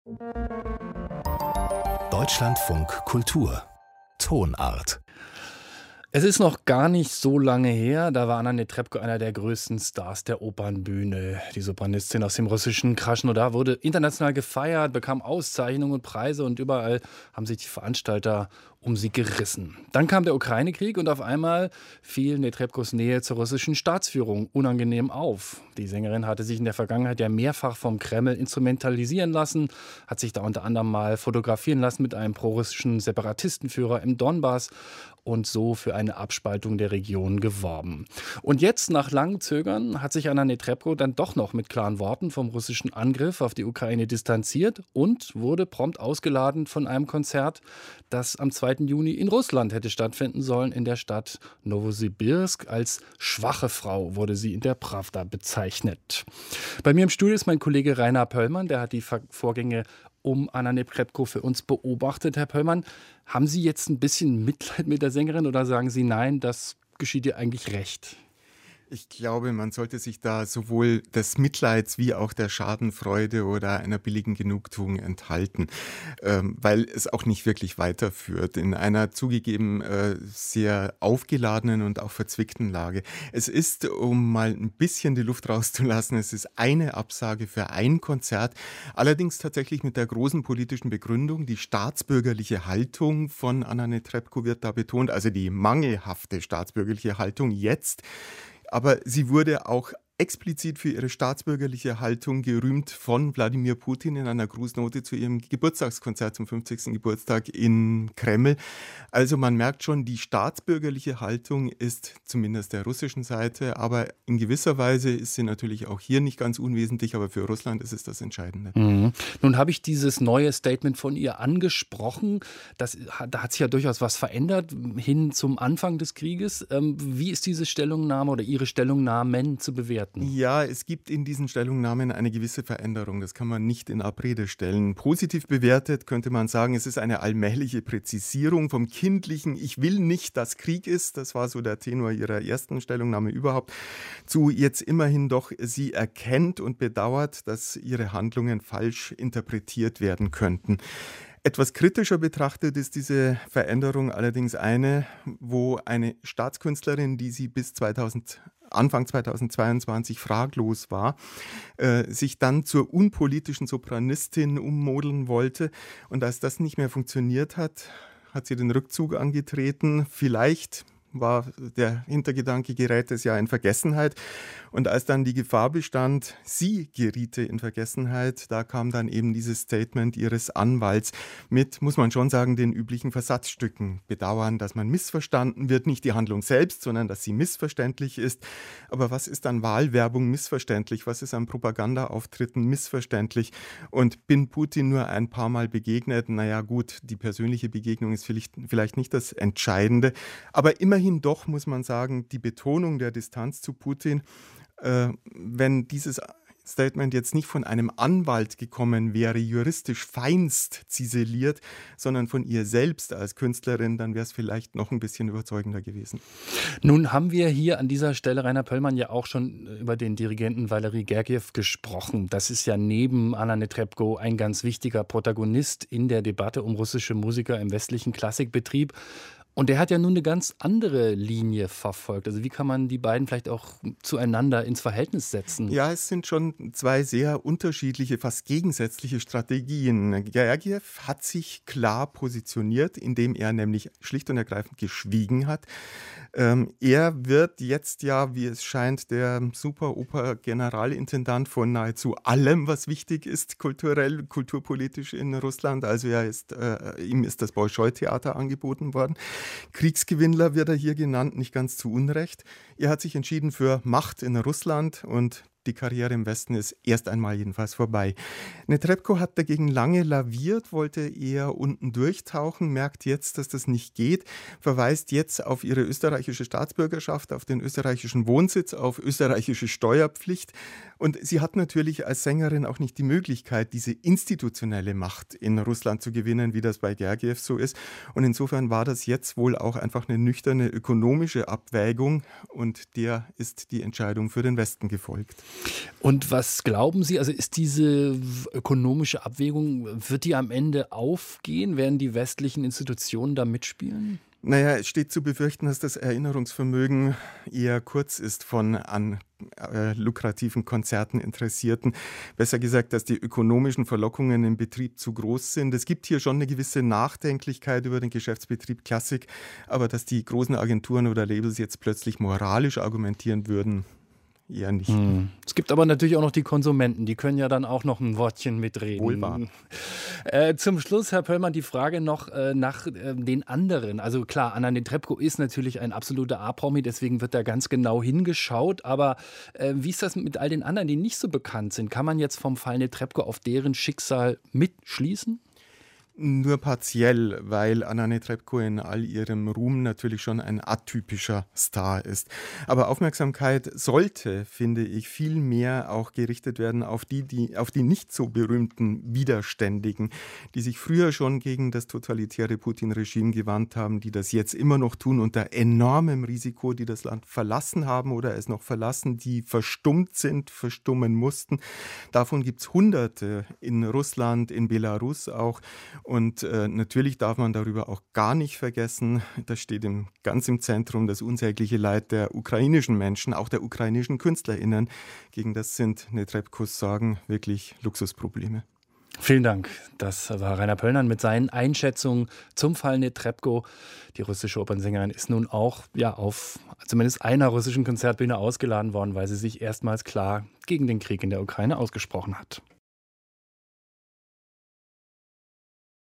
Deutschlandfunk Kultur Tonart. Es ist noch gar nicht so lange her, da war Anna Netrebko einer der größten Stars der Opernbühne. Die Sopranistin aus dem russischen Krasnodar wurde international gefeiert, bekam Auszeichnungen und Preise und überall haben sich die Veranstalter um sie gerissen. Dann kam der Ukraine-Krieg und auf einmal fiel Netrebkos Nähe zur russischen Staatsführung unangenehm auf. Die Sängerin hatte sich in der Vergangenheit ja mehrfach vom Kreml instrumentalisieren lassen, hat sich da unter anderem mal fotografieren lassen mit einem prorussischen Separatistenführer im Donbass und so für eine Abspaltung der Region geworben. Und jetzt, nach langem Zögern, hat sich Anna Netrebko dann doch noch mit klaren Worten vom russischen Angriff auf die Ukraine distanziert und wurde prompt ausgeladen von einem Konzert, das am 2. Juni in Russland hätte stattfinden sollen, in der Stadt Nowosibirsk. Als schwache Frau wurde sie in der Prawda bezeichnet. Bei mir im Studio ist mein Kollege Rainer Pöllmann, der hat die Vorgänge um Anna Netrebko für uns beobachtet. Herr Pöllmann, haben Sie jetzt ein bisschen Mitleid mit der Sängerin oder sagen Sie, nein, das geschieht ihr eigentlich recht? Ich glaube, man sollte sich da sowohl des Mitleids wie auch der Schadenfreude oder einer billigen Genugtuung enthalten, weil es auch nicht wirklich weiterführt in einer zugegeben sehr aufgeladenen und auch verzwickten Lage. Es ist, um mal ein bisschen die Luft rauszulassen, es ist eine Absage für ein Konzert, allerdings tatsächlich mit der großen politischen Begründung. Die staatsbürgerliche Haltung von Anna Netrebko wird da betont, also die mangelhafte staatsbürgerliche Haltung jetzt. Aber sie wurde auch explizit für ihre staatsbürgerliche Haltung gerühmt von Wladimir Putin in einer Grußnote zu ihrem Geburtstagskonzert zum 50. Geburtstag in Kreml. Also man merkt schon, die staatsbürgerliche Haltung ist zumindest der russischen Seite, aber in gewisser Weise ist sie natürlich auch hier nicht ganz unwesentlich, aber für Russland ist es das Entscheidende. Mhm. Nun habe ich dieses neue Statement von ihr angesprochen. Da hat sich ja durchaus was verändert hin zum Anfang des Krieges. Wie ist diese Stellungnahme oder Ihre Stellungnahmen zu bewerten? Ja, es gibt in diesen Stellungnahmen eine gewisse Veränderung. Das kann man nicht in Abrede stellen. Positiv bewertet könnte man sagen, es ist eine allmähliche Präzisierung vom kindlichen Ich will nicht, dass Krieg ist. Das war so der Tenor ihrer ersten Stellungnahme überhaupt. Zu jetzt immerhin doch, sie erkennt und bedauert, dass ihre Handlungen falsch interpretiert werden könnten. Etwas kritischer betrachtet ist diese Veränderung allerdings eine, wo eine Staatskünstlerin, die sie bis Anfang 2022 fraglos war, sich dann zur unpolitischen Sopranistin ummodeln wollte. Und als das nicht mehr funktioniert hat, hat sie den Rückzug angetreten. Vielleicht war der Hintergedanke, gerät es ja in Vergessenheit. Und als dann die Gefahr bestand, sie geriete in Vergessenheit, da kam dann eben dieses Statement ihres Anwalts mit, muss man schon sagen, den üblichen Versatzstücken. Bedauern, dass man missverstanden wird, nicht die Handlung selbst, sondern dass sie missverständlich ist. Aber was ist an Wahlwerbung missverständlich? Was ist an Propagandaauftritten missverständlich? Und bin Putin nur ein paar Mal begegnet? Naja gut, die persönliche Begegnung ist vielleicht nicht das Entscheidende. Aber immerhin doch, muss man sagen, die Betonung der Distanz zu Putin, wenn dieses Statement jetzt nicht von einem Anwalt gekommen wäre, juristisch feinst ziseliert, sondern von ihr selbst als Künstlerin, dann wäre es vielleicht noch ein bisschen überzeugender gewesen. Nun haben wir hier an dieser Stelle, Rainer Pöllmann, ja auch schon über den Dirigenten Valery Gergiew gesprochen. Das ist ja neben Anna Netrebko ein ganz wichtiger Protagonist in der Debatte um russische Musiker im westlichen Klassikbetrieb. Und der hat ja nun eine ganz andere Linie verfolgt. Also wie kann man die beiden vielleicht auch zueinander ins Verhältnis setzen? Ja, es sind schon zwei sehr unterschiedliche, fast gegensätzliche Strategien. Gergiew hat sich klar positioniert, indem er nämlich schlicht und ergreifend geschwiegen hat. Er wird jetzt ja, wie es scheint, der Superoper-Generalintendant von nahezu allem, was wichtig ist, kulturell, kulturpolitisch in Russland. Also ihm ist das Bolschoi-Theater angeboten worden. Kriegsgewinnler wird er hier genannt, nicht ganz zu Unrecht. Er hat sich entschieden für Macht in Russland und die Karriere im Westen ist erst einmal jedenfalls vorbei. Netrebko hat dagegen lange laviert, wollte eher unten durchtauchen, merkt jetzt, dass das nicht geht, verweist jetzt auf ihre österreichische Staatsbürgerschaft, auf den österreichischen Wohnsitz, auf österreichische Steuerpflicht Und sie hat natürlich als Sängerin auch nicht die Möglichkeit, diese institutionelle Macht in Russland zu gewinnen, wie das bei Gergiev so ist. Und insofern war das jetzt wohl auch einfach eine nüchterne ökonomische Abwägung und der ist die Entscheidung für den Westen gefolgt. Und was glauben Sie, also ist diese ökonomische Abwägung, wird die am Ende aufgehen? Werden die westlichen Institutionen da mitspielen? Naja, es steht zu befürchten, dass das Erinnerungsvermögen eher kurz ist von an lukrativen Konzerten Interessierten. Besser gesagt, dass die ökonomischen Verlockungen im Betrieb zu groß sind. Es gibt hier schon eine gewisse Nachdenklichkeit über den Geschäftsbetrieb Klassik, aber dass die großen Agenturen oder Labels jetzt plötzlich moralisch argumentieren würden, eher nicht. Es gibt aber natürlich auch noch die Konsumenten, die können ja dann auch noch ein Wortchen mitreden. Wohl wahr. Zum Schluss, Herr Pöllmann, die Frage noch nach den anderen. Also klar, Anna Netrebko ist natürlich ein absoluter A-Promi, deswegen wird da ganz genau hingeschaut. Aber wie ist das mit all den anderen, die nicht so bekannt sind? Kann man jetzt vom Fall Netrebko auf deren Schicksal mitschließen? Nur partiell, weil Anna Netrebko in all ihrem Ruhm natürlich schon ein atypischer Star ist. Aber Aufmerksamkeit sollte, finde ich, viel mehr auch gerichtet werden auf die nicht so berühmten Widerständigen, die sich früher schon gegen das totalitäre Putin-Regime gewandt haben, die das jetzt immer noch tun unter enormem Risiko, die das Land verlassen haben oder es noch verlassen, die verstummt sind, verstummen mussten. Davon gibt es Hunderte in Russland, in Belarus auch. Und natürlich darf man darüber auch gar nicht vergessen, das steht ganz im Zentrum, das unsägliche Leid der ukrainischen Menschen, auch der ukrainischen KünstlerInnen. Gegen das sind Netrebkos Sorgen wirklich Luxusprobleme. Vielen Dank. Das war Rainer Pöllmann mit seinen Einschätzungen zum Fall Netrebko. Die russische Opernsängerin ist nun auch auf zumindest einer russischen Konzertbühne ausgeladen worden, weil sie sich erstmals klar gegen den Krieg in der Ukraine ausgesprochen hat.